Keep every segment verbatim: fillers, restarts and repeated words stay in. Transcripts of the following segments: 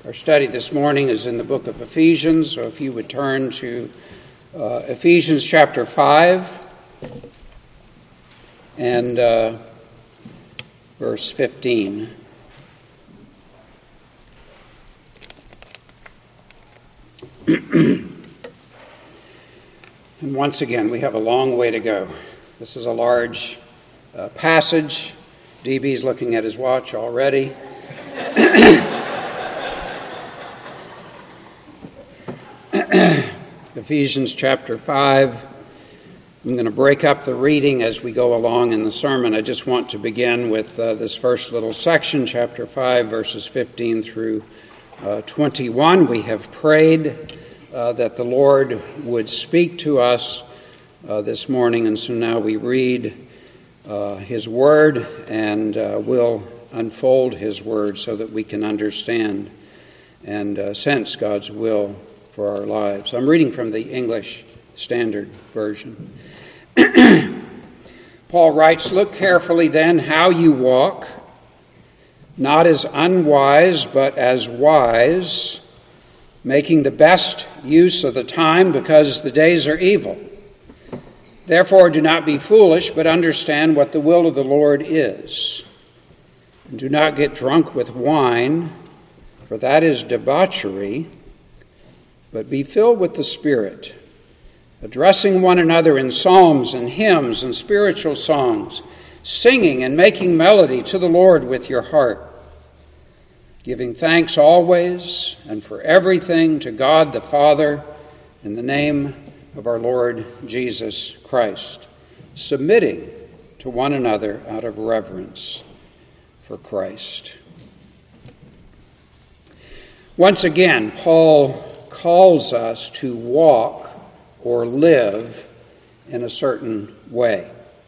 Our study this morning is in the book of Ephesians, so if you would turn to uh, Ephesians chapter five and uh, verse fifteen. And once again, we have a long way to go. This is a large uh, passage. D B's looking at his watch already. Ephesians chapter five. I'm going to break up the reading as we go along in the sermon. I just want to begin with uh, this first little section, chapter five, verses fifteen through uh, twenty-one. We have prayed uh, that the Lord would speak to us uh, this morning, and so now we read uh, His Word, and uh, we'll unfold His Word so that we can understand and uh, sense God's will for our lives. I'm reading from the English Standard Version. Paul writes, "Look carefully then how you walk, not as unwise, but as wise, making the best use of the time, because the days are evil. Therefore do not be foolish, but understand what the will of the Lord is. And do not get drunk with wine, for that is debauchery, but be filled with the Spirit, addressing one another in psalms and hymns and spiritual songs, singing and making melody to the Lord with your heart, giving thanks always and for everything to God the Father in the name of our Lord Jesus Christ, submitting to one another out of reverence for Christ." Once again, Paul calls us to walk or live in a certain way.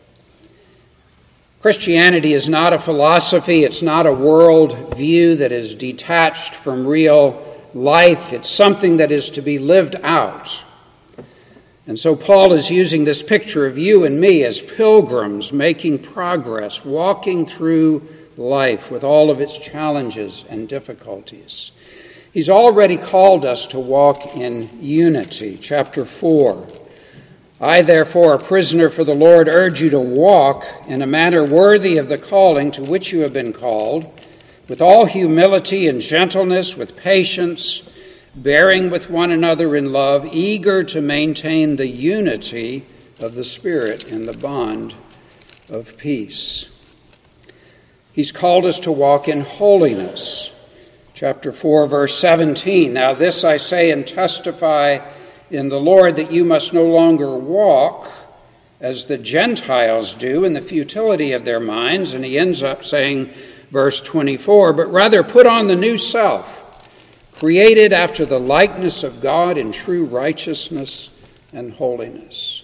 Christianity is not a philosophy. It's not a world view that is detached from real life. It's something that is to be lived out. And so Paul is using this picture of you and me as pilgrims making progress, walking through life with all of its challenges and difficulties. He's already called us to walk in unity. Chapter four. "I, therefore, a prisoner for the Lord, urge you to walk in a manner worthy of the calling to which you have been called, with all humility and gentleness, with patience, bearing with one another in love, eager to maintain the unity of the Spirit in the bond of peace." He's called us to walk in holiness. Chapter four, verse seventeen, "Now this I say and testify in the Lord, that you must no longer walk as the Gentiles do in the futility of their minds." And he ends up saying, verse twenty-four, "But rather put on the new self, created after the likeness of God in true righteousness and holiness."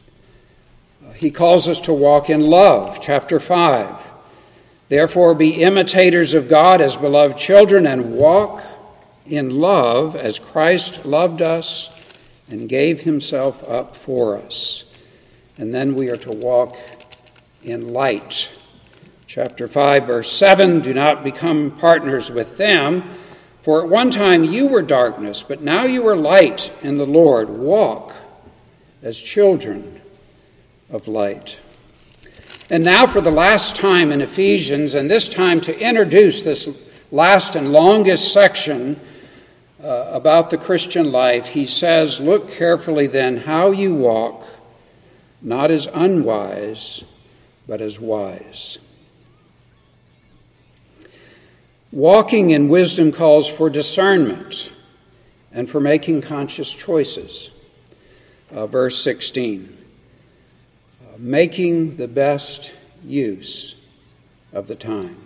He calls us to walk in love. Chapter five, "Therefore be imitators of God as beloved children, and walk in love as Christ loved us and gave himself up for us." And then we are to walk in light. Chapter five, verse seven, "Do not become partners with them, for at one time you were darkness, but now you are light in the Lord. Walk as children of light." And now for the last time in Ephesians, and this time to introduce this last and longest section uh, about the Christian life, he says, "Look carefully then how you walk, not as unwise, but as wise." Walking in wisdom calls for discernment and for making conscious choices. Uh, verse sixteen. Making the best use of the time.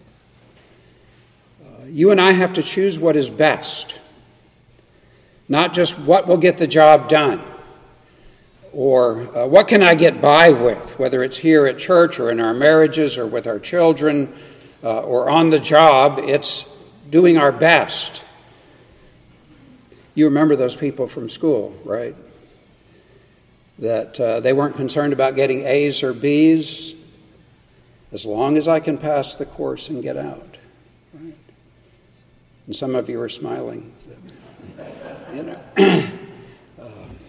Uh, you and I have to choose what is best, not just what will get the job done, or uh, what can I get by with, whether it's here at church or in our marriages or with our children uh, or on the job. It's doing our best. You remember those people from school, right? That uh, they weren't concerned about getting A's or B's. As long as I can pass the course and get out. Right? And some of you are smiling. You know, uh,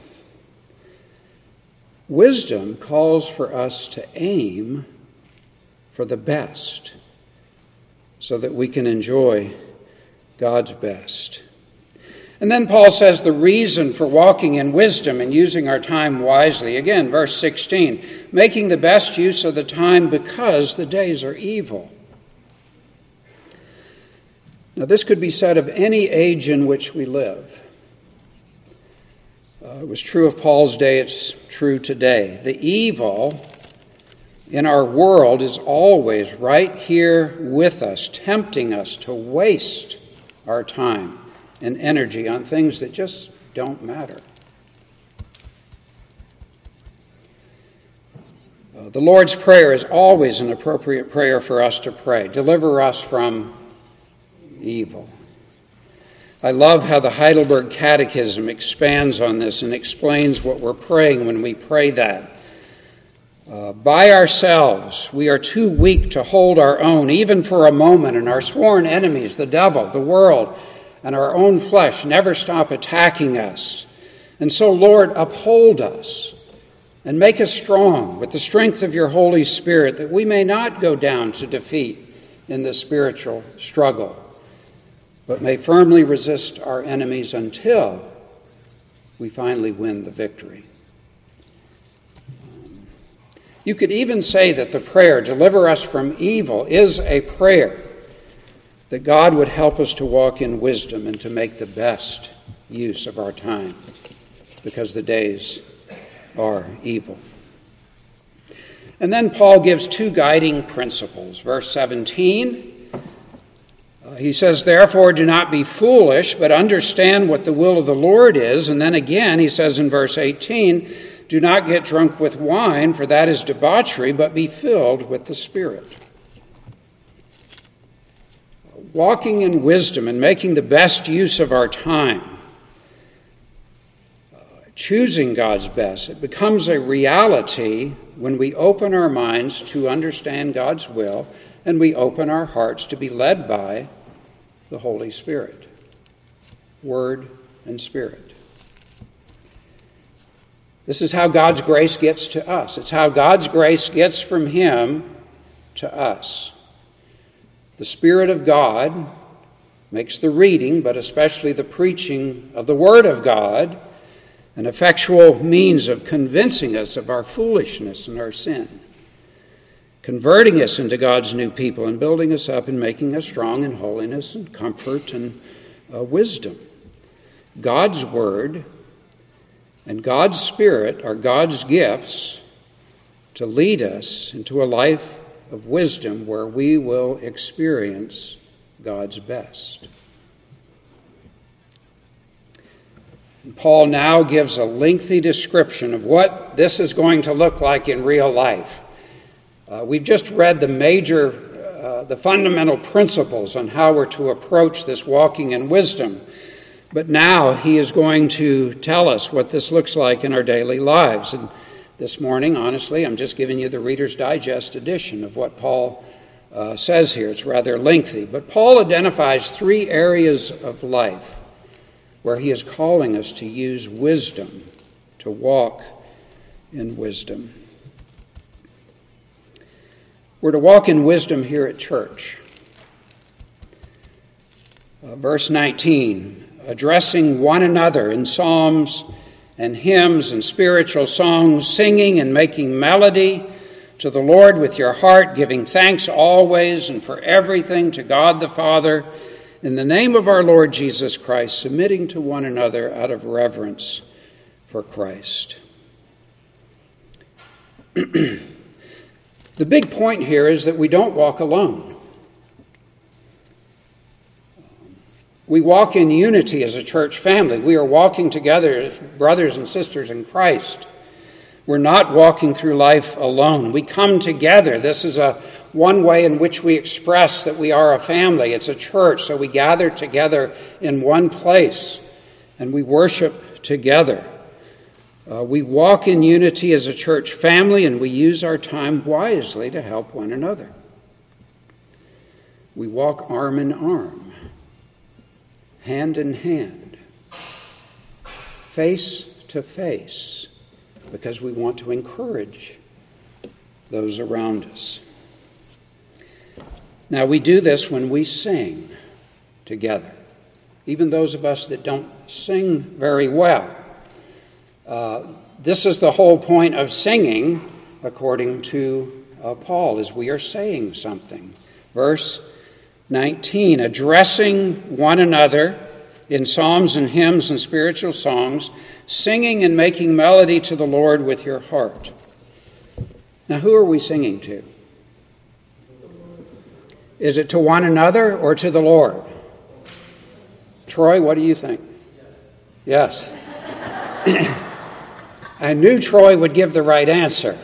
wisdom calls for us to aim for the best so that we can enjoy God's best. And then Paul says the reason for walking in wisdom and using our time wisely. Again, verse sixteen, making the best use of the time because the days are evil. Now, this could be said of any age in which we live. Uh, it was true of Paul's day, it's true today. The evil in our world is always right here with us, tempting us to waste our time and energy on things that just don't matter. Uh, the Lord's Prayer is always an appropriate prayer for us to pray. Deliver us from evil. I love how the Heidelberg Catechism expands on this and explains what we're praying when we pray that. Uh, by ourselves, we are too weak to hold our own, even for a moment, and our sworn enemies, the devil, the world, and our own flesh, never stop attacking us. And so, Lord, uphold us and make us strong with the strength of your Holy Spirit, that we may not go down to defeat in the spiritual struggle, but may firmly resist our enemies until we finally win the victory. You could even say that the prayer, deliver us from evil, is a prayer that God would help us to walk in wisdom and to make the best use of our time, because the days are evil. And then Paul gives two guiding principles. Verse seventeen, uh, he says, therefore do not be foolish, but understand what the will of the Lord is. And then again he says in verse eighteen, do not get drunk with wine, for that is debauchery, but be filled with the Spirit. Walking in wisdom and making the best use of our time, uh, choosing God's best, it becomes a reality when we open our minds to understand God's will and we open our hearts to be led by the Holy Spirit, Word and Spirit. This is how God's grace gets to us. It's how God's grace gets from Him to us. The Spirit of God makes the reading, but especially the preaching of the Word of God, an effectual means of convincing us of our foolishness and our sin, converting us into God's new people and building us up and making us strong in holiness and comfort and uh, wisdom. God's Word and God's Spirit are God's gifts to lead us into a life of wisdom where we will experience God's best. And Paul now gives a lengthy description of what this is going to look like in real life. Uh, we've just read the major, uh, the fundamental principles on how we're to approach this walking in wisdom. But now he is going to tell us what this looks like in our daily lives. And this morning, honestly, I'm just giving you the Reader's Digest edition of what Paul uh, says here. It's rather lengthy. But Paul identifies three areas of life where he is calling us to use wisdom, to walk in wisdom. We're to walk in wisdom here at church. Uh, verse nineteen, addressing one another in psalms and hymns and spiritual songs, singing and making melody to the Lord with your heart, giving thanks always and for everything to God the Father, in the name of our Lord Jesus Christ, submitting to one another out of reverence for Christ. The big point here is that we don't walk alone. We walk in unity as a church family. We are walking together as brothers and sisters in Christ. We're not walking through life alone. We come together. This is a one way in which we express that we are a family. It's a church, so we gather together in one place and we worship together. Uh, we walk in unity as a church family, and we use our time wisely to help one another. We walk arm in arm. hand in hand, face to face, because we want to encourage those around us. Now, we do this when we sing together. Even those of us that don't sing very well. Uh, this is the whole point of singing, according to uh, Paul, is we are saying something. Verse nineteen, addressing one another in psalms and hymns and spiritual songs, singing and making melody to the Lord with your heart. Now, who are we singing to? Is it to one another or to the Lord? Troy, what do you think? Yes. I knew Troy would give the right answer.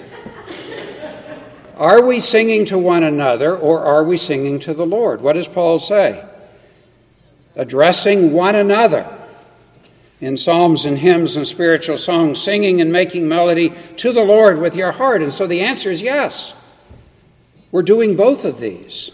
Are we singing to one another or are we singing to the Lord? What does Paul say? Addressing one another in psalms and hymns and spiritual songs, singing and making melody to the Lord with your heart. And so the answer is yes. We're doing both of these.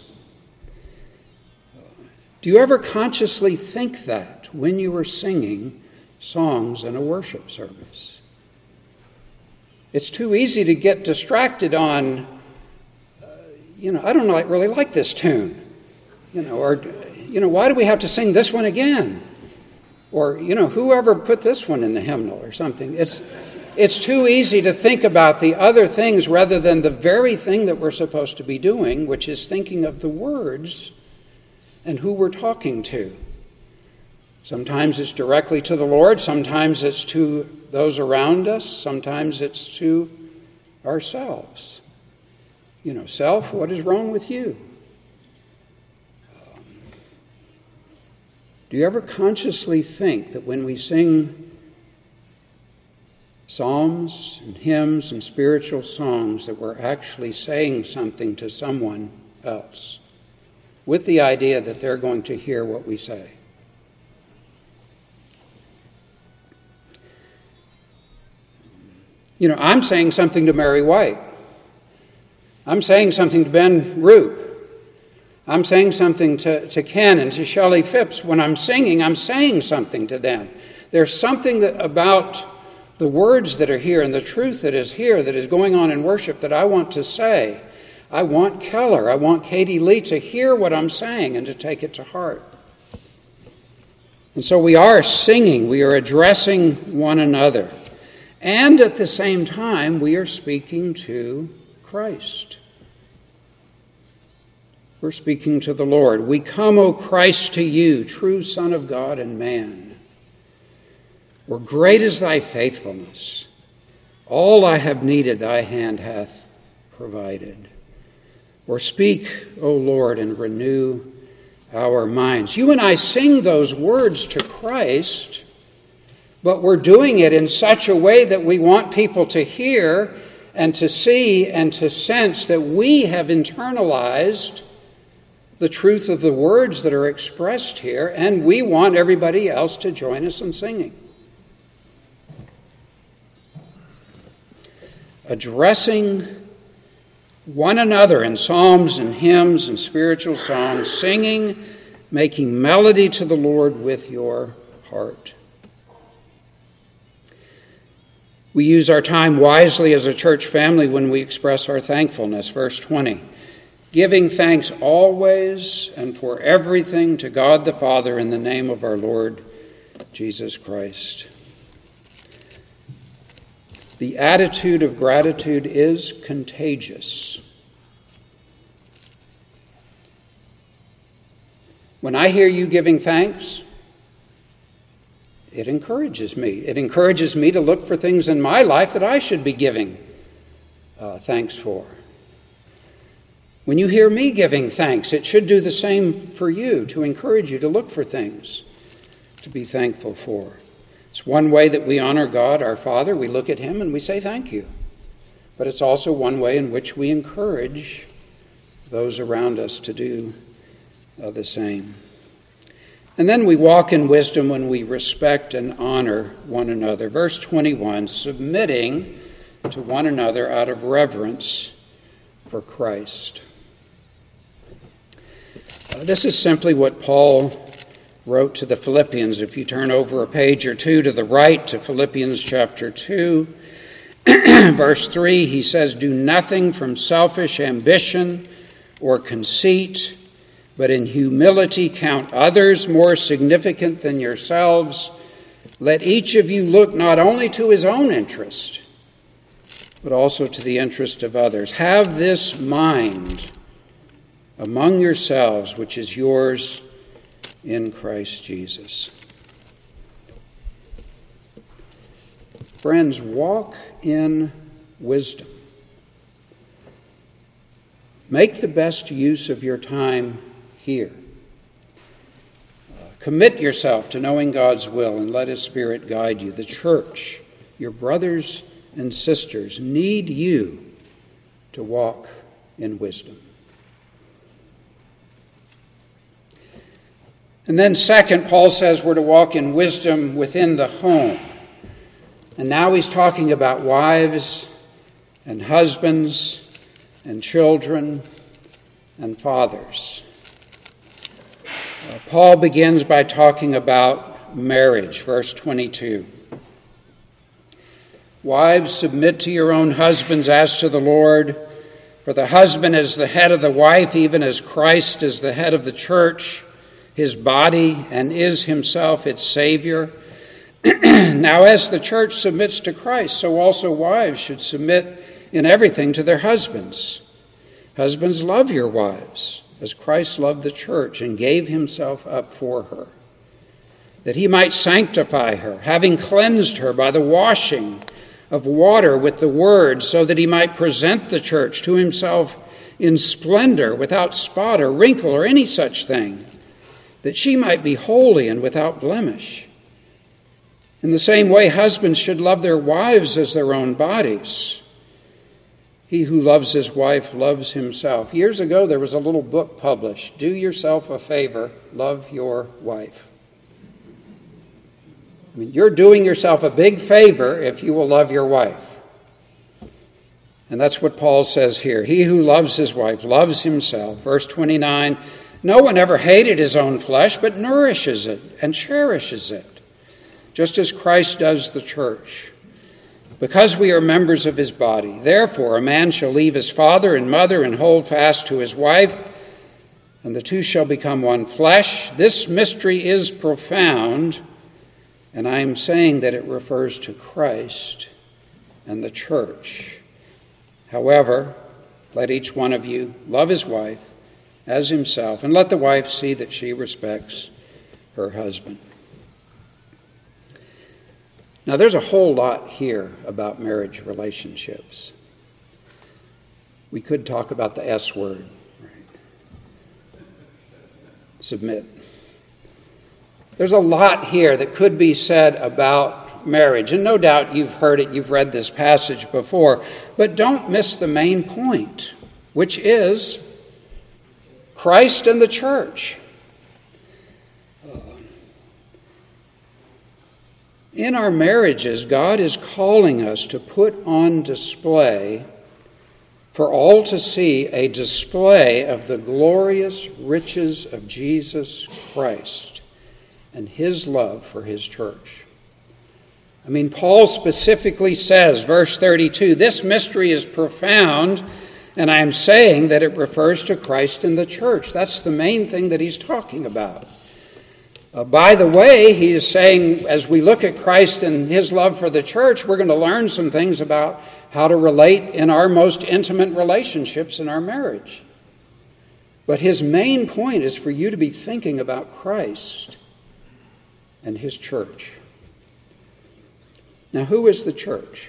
Do you ever consciously think that when you are singing songs in a worship service? It's too easy to get distracted on, uh, you know, I don't like, really like this tune. You know, or, you know, why do we have to sing this one again? Or, you know, whoever put this one in the hymnal or something. It's, it's too easy to think about the other things rather than the very thing that we're supposed to be doing, which is thinking of the words and who we're talking to. Sometimes it's directly to the Lord, sometimes it's to those around us, sometimes it's to ourselves. You know, self, what is wrong with you? Um, do you ever consciously think that when we sing psalms and hymns and spiritual songs that we're actually saying something to someone else, with the idea that they're going to hear what we say? You know, I'm saying something to Mary White. I'm saying something to Ben Roop. I'm saying something to, to Ken and to Shelley Phipps. When I'm singing, I'm saying something to them. There's something that, about the words that are here and the truth that is here, that is going on in worship, that I want to say. I want Keller, I want Katie Lee to hear what I'm saying and to take it to heart. And so we are singing, we are addressing one another. And at the same time, we are speaking to Christ. We're speaking to the Lord. We come, O Christ, to you, true Son of God and man. For great is thy faithfulness. All I have needed, thy hand hath provided. Or speak, O Lord, and renew our minds. You and I sing those words to Christ, but we're doing it in such a way that we want people to hear and to see and to sense that we have internalized the truth of the words that are expressed here, and we want everybody else to join us in singing. Addressing one another in psalms and hymns and spiritual songs, singing, making melody to the Lord with your heart. We use our time wisely as a church family when we express our thankfulness. Verse twenty, giving thanks always and for everything to God the Father in the name of our Lord Jesus Christ. The attitude of gratitude is contagious. When I hear you giving thanks, it encourages me. It encourages me to look for things in my life that I should be giving uh, thanks for. When you hear me giving thanks, it should do the same for you, to encourage you to look for things to be thankful for. It's one way that we honor God, our Father. We look at him and we say thank you. But it's also one way in which we encourage those around us to do uh, the same. And then we walk in wisdom when we respect and honor one another. Verse twenty-one, submitting to one another out of reverence for Christ. Uh, this is simply what Paul wrote to the Philippians. If you turn over a page or two to the right to Philippians chapter two, verse three, he says, "Do nothing from selfish ambition or conceit, but in humility count others more significant than yourselves. Let each of you look not only to his own interest, but also to the interest of others. Have this mind among yourselves, which is yours in Christ Jesus." Friends, walk in wisdom. Make the best use of your time here. Uh, commit yourself to knowing God's will and let His Spirit guide you. The church, your brothers and sisters, need you to walk in wisdom. And then second, Paul says we're to walk in wisdom within the home. And now he's talking about wives and husbands and children and fathers. Uh, Paul begins by talking about marriage, verse twenty-two. "Wives, submit to your own husbands as to the Lord, for the husband is the head of the wife, even as Christ is the head of the church, his body, and is himself its Savior. Now as the church submits to Christ, so also wives should submit in everything to their husbands. Husbands, love your wives, as Christ loved the church and gave himself up for her, that he might sanctify her, having cleansed her by the washing of water with the word, so that he might present the church to himself in splendor, without spot or wrinkle or any such thing, that she might be holy and without blemish. In the same way, husbands should love their wives as their own bodies. He who loves his wife loves himself." Years ago, there was a little book published, "Do Yourself a Favor, Love Your Wife." I mean, you're doing yourself a big favor if you will love your wife. And that's what Paul says here. He who loves his wife loves himself. Verse twenty-nine, "No one ever hated his own flesh, but nourishes it and cherishes it, just as Christ does the church, because we are members of his body. Therefore, a man shall leave his father and mother and hold fast to his wife, and the two shall become one flesh. This mystery is profound, and I am saying that it refers to Christ and the church. However, let each one of you love his wife as himself, and let the wife see that she respects her husband." Now, there's a whole lot here about marriage relationships. We could talk about the S word, right? Submit. There's a lot here that could be said about marriage, and no doubt you've heard it, you've read this passage before, but don't miss the main point, which is Christ and the church. In our marriages, God is calling us to put on display, for all to see, a display of the glorious riches of Jesus Christ and his love for his church. I mean, Paul specifically says, verse thirty-two, "This mystery is profound, and I am saying that it refers to Christ and the church." That's the main thing that he's talking about. Uh, by the way, he is saying, as we look at Christ and his love for the church, we're going to learn some things about how to relate in our most intimate relationships in our marriage. But his main point is for you to be thinking about Christ and his church. Now, who is the church?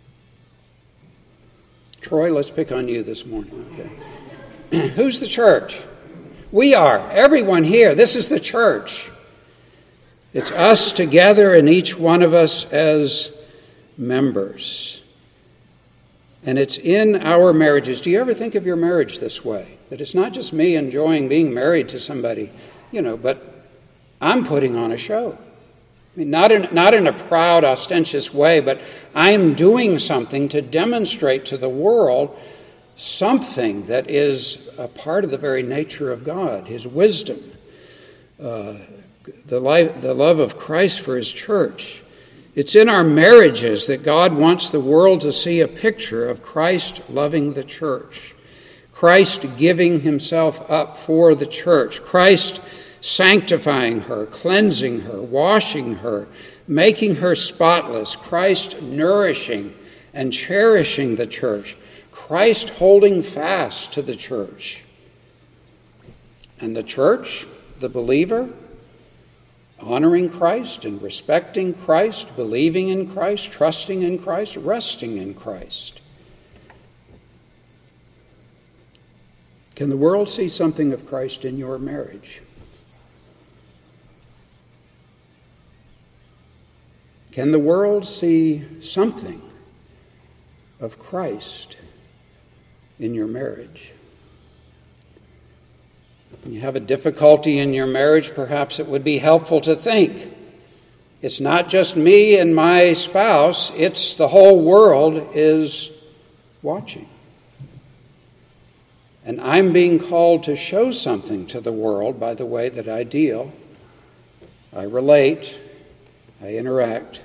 Troy, let's pick on you this morning. Okay. Who's the church? We are. Everyone here. This is the church. It's us together and each one of us as members. And it's in our marriages. Do you ever think of your marriage this way? That it's not just me enjoying being married to somebody, you know, but I'm putting on a show. I mean, not in, not in a proud, ostentatious way, but I'm doing something to demonstrate to the world something that is a part of the very nature of God, his wisdom. Uh, the, life, the love of Christ for his church. It's in our marriages that God wants the world to see a picture of Christ loving the church, Christ giving himself up for the church, Christ sanctifying her, cleansing her, washing her, making her spotless, Christ nourishing and cherishing the church, Christ holding fast to the church. And the church, the believer, honoring Christ and respecting Christ, believing in Christ, trusting in Christ, resting in Christ. Can the world see something of Christ in your marriage? Can the world see something of Christ in your marriage? When you have a difficulty in your marriage, perhaps it would be helpful to think, it's not just me and my spouse, it's the whole world is watching. And I'm being called to show something to the world by the way that I deal, I relate, I interact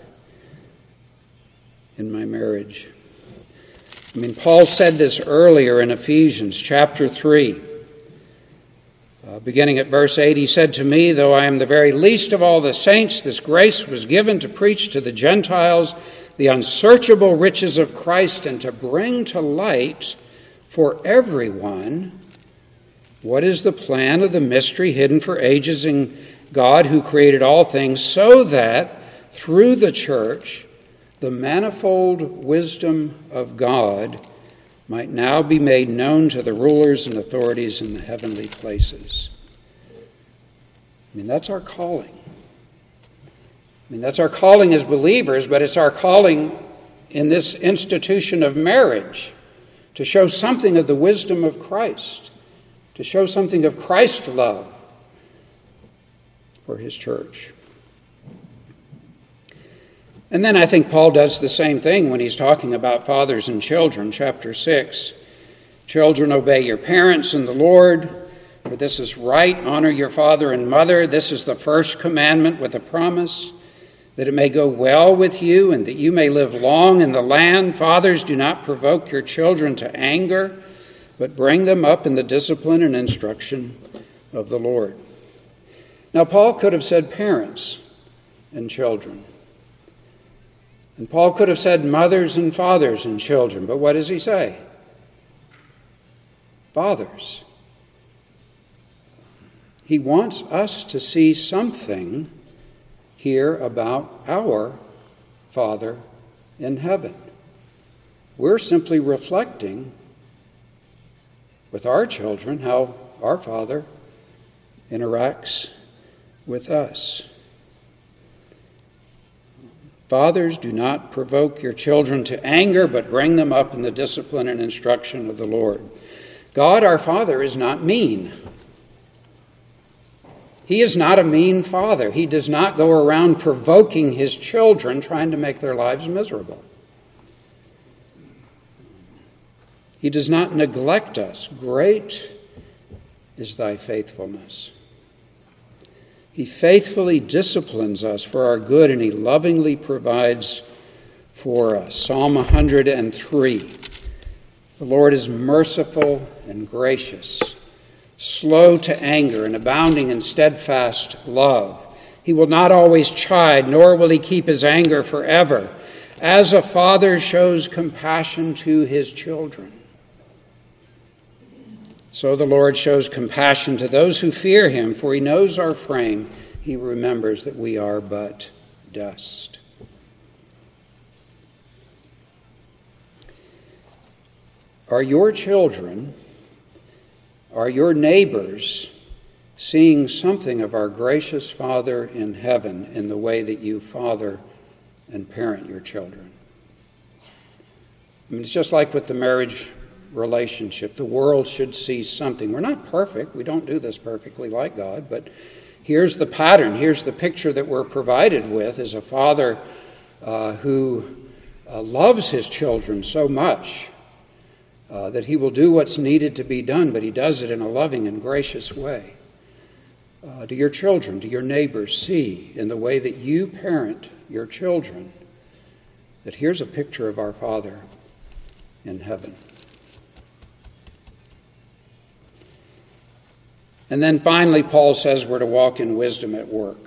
in my marriage. I mean, Paul said this earlier in Ephesians chapter three. Uh, beginning at verse eight, he said to me, though I am the very least of all the saints, this grace was given to preach to the Gentiles the unsearchable riches of Christ and to bring to light for everyone what is the plan of the mystery hidden for ages in God who created all things, so that through the church the manifold wisdom of God might now be made known to the rulers and authorities in the heavenly places. I mean, that's our calling. I mean, that's our calling as believers, but it's our calling in this institution of marriage to show something of the wisdom of Christ, to show something of Christ's love for his church. And then I think Paul does the same thing when he's talking about fathers and children, chapter six. Children, obey your parents in the Lord, for this is right. Honor your father and mother. This is the first commandment with a promise, that it may go well with you and that you may live long in the land. Fathers, do not provoke your children to anger, but bring them up in the discipline and instruction of the Lord. Now, Paul could have said parents and children. And Paul could have said mothers and fathers and children, but what does he say? Fathers. He wants us to see something here about our Father in heaven. We're simply reflecting with our children how our Father interacts with us. Fathers, do not provoke your children to anger, but bring them up in the discipline and instruction of the Lord. God, our Father, is not mean. He is not a mean father. He does not go around provoking his children, trying to make their lives miserable. He does not neglect us. Great is thy faithfulness. He faithfully disciplines us for our good, and he lovingly provides for us. Psalm one hundred three. The Lord is merciful and gracious, slow to anger and abounding in steadfast love. He will not always chide, nor will he keep his anger forever. As a father shows compassion to his children, so the Lord shows compassion to those who fear him, for he knows our frame. He remembers that we are but dust. Are your children, are your neighbors seeing something of our gracious Father in heaven in the way that you father and parent your children? I mean, it's just like with the marriage relationship. The world should see something. We're not perfect. We don't do this perfectly like God, but here's the pattern. Here's the picture that we're provided with as a father uh, who uh, loves his children so much uh, that he will do what's needed to be done, but he does it in a loving and gracious way. uh, do your children, do your neighbors see in the way that you parent your children that here's a picture of our Father in heaven? And then finally, Paul says we're to walk in wisdom at work.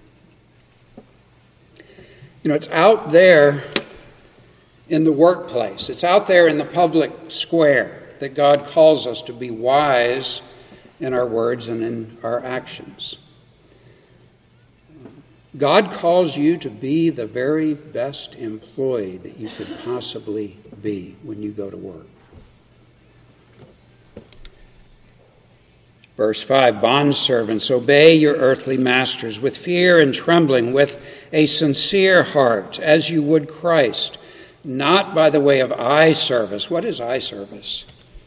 You know, it's out there in the workplace. It's out there in the public square that God calls us to be wise in our words and in our actions. God calls you to be the very best employee that you could possibly be when you go to work. Verse five, bondservants, obey your earthly masters with fear and trembling, with a sincere heart, as you would Christ, not by the way of eye service. What is eye service?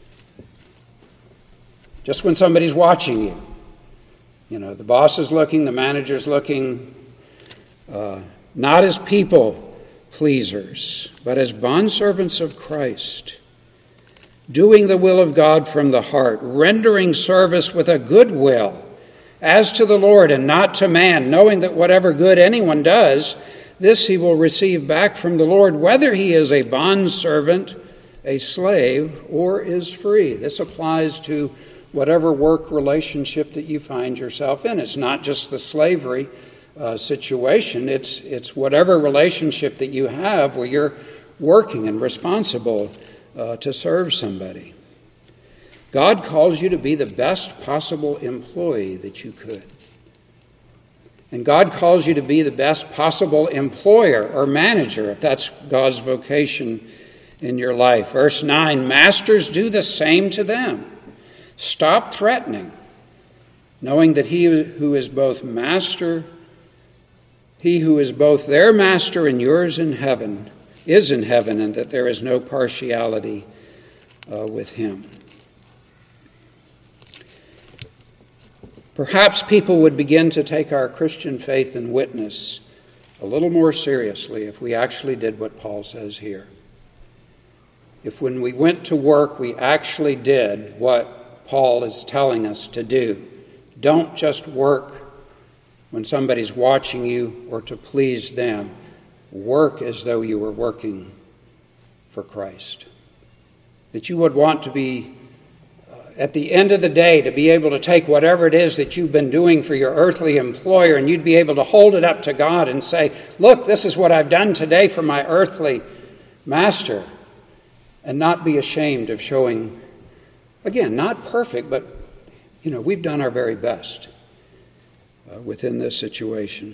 Just when somebody's watching you. You know, the boss is looking, the manager's looking, uh, not as people pleasers, but as bondservants of Christ, doing the will of God from the heart, rendering service with a good will, as to the Lord and not to man, knowing that whatever good anyone does, this he will receive back from the Lord, whether he is a bondservant, a slave, or is free. This applies to whatever work relationship that you find yourself in. It's not just the slavery uh, situation. It's, it's whatever relationship that you have where you're working and responsible Uh, to serve somebody. God calls you to be the best possible employee that you could. And God calls you to be the best possible employer or manager, if that's God's vocation in your life. Verse nine, masters, do the same to them. Stop threatening, knowing that he who is both master, he who is both their master and yours in heaven, is in heaven, and that there is no partiality uh, with him. Perhaps people would begin to take our Christian faith and witness a little more seriously if we actually did what Paul says here. If when we went to work, we actually did what Paul is telling us to do. Don't just work when somebody's watching you or to please them. Work as though you were working for Christ. That you would want to be, uh, at the end of the day, to be able to take whatever it is that you've been doing for your earthly employer, and you'd be able to hold it up to God and say, look, this is what I've done today for my earthly master, and not be ashamed of showing, again, not perfect, but, you know, we've done our very best uh, within this situation.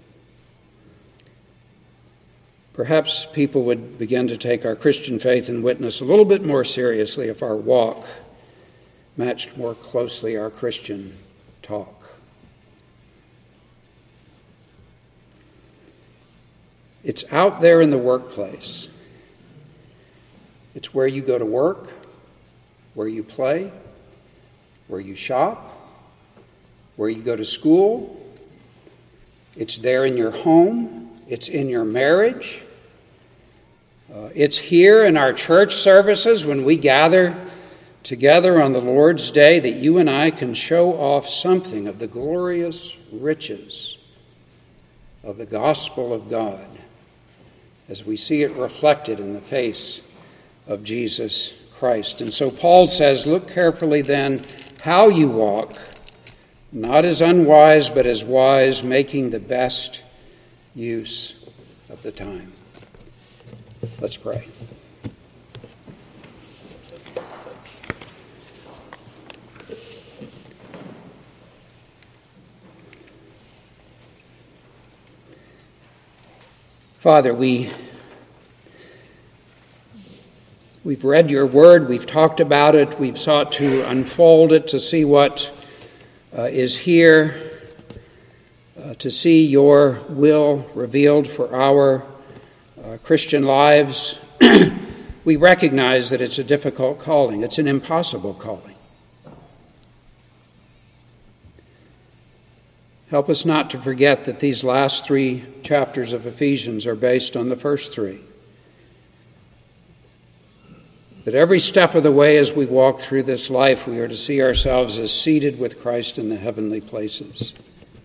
Perhaps people would begin to take our Christian faith and witness a little bit more seriously if our walk matched more closely our Christian talk. It's out there in the workplace. It's where you go to work, where you play, where you shop, where you go to school. It's there in your home. It's in your marriage. Uh, it's here in our church services when we gather together on the Lord's Day that you and I can show off something of the glorious riches of the gospel of God as we see it reflected in the face of Jesus Christ. And so Paul says, look carefully then how you walk, not as unwise but as wise, making the best use of the time. Let's pray. Father, we, we've read your word, we've talked about it, we've sought to unfold it to see what uh, is here, Uh, to see your will revealed for our uh, Christian lives. We recognize that it's a difficult calling. It's an impossible calling. Help us not to forget that these last three chapters of Ephesians are based on the first three. that every step of the way as we walk through this life, we are to see ourselves as seated with Christ in the heavenly places.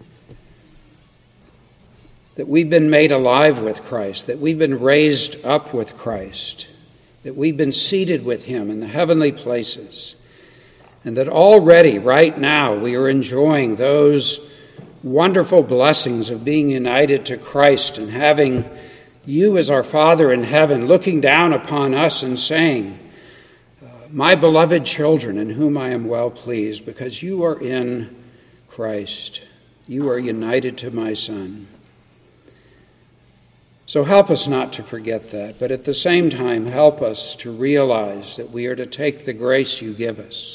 That we've been made alive with Christ, that we've been raised up with Christ, that we've been seated with him in the heavenly places, and that already, right now, we are enjoying those wonderful blessings of being united to Christ and having you as our Father in heaven looking down upon us and saying, my beloved children in whom I am well pleased, because you are in Christ. You are united to my Son. So help us not to forget that, but at the same time help us to realize that we are to take the grace you give us,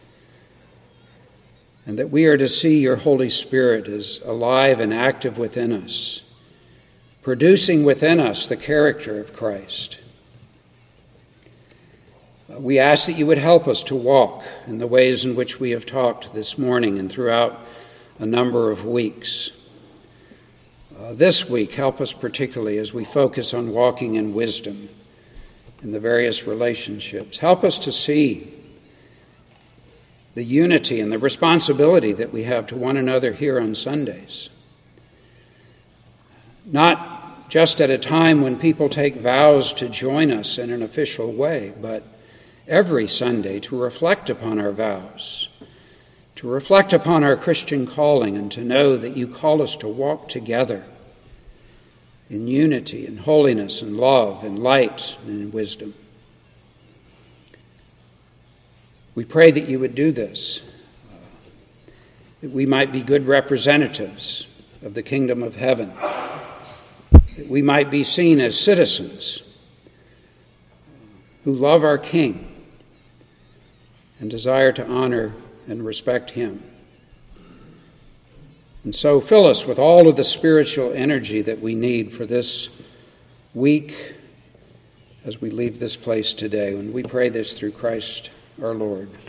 and that we are to see your Holy Spirit as alive and active within us, producing within us the character of Christ. We ask that you would help us to walk in the ways in which we have talked this morning and throughout a number of weeks. Uh, this week, help us particularly as we focus on walking in wisdom in the various relationships. Help us to see the unity and the responsibility that we have to one another here on Sundays. Not just at a time when people take vows to join us in an official way, but every Sunday to reflect upon our vows, to reflect upon our Christian calling, and to know that you call us to walk together in unity and holiness and love and light and in wisdom. We pray that you would do this, uh, that we might be good representatives of the kingdom of heaven, that we might be seen as citizens who love our King and desire to honor and respect him. And so fill us with all of the spiritual energy that we need for this week as we leave this place today. And we pray this through Christ our Lord.